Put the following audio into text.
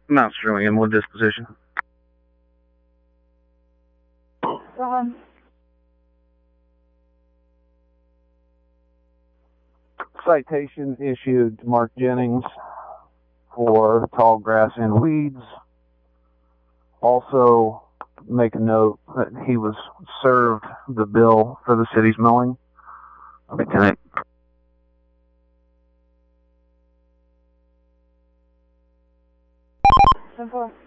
Mount Sterling and Wood disposition. Citation issued to Mark Jennings for tall grass and weeds. Also, make a note that he was served the bill for the city's mowing. Lieutenant. Simple.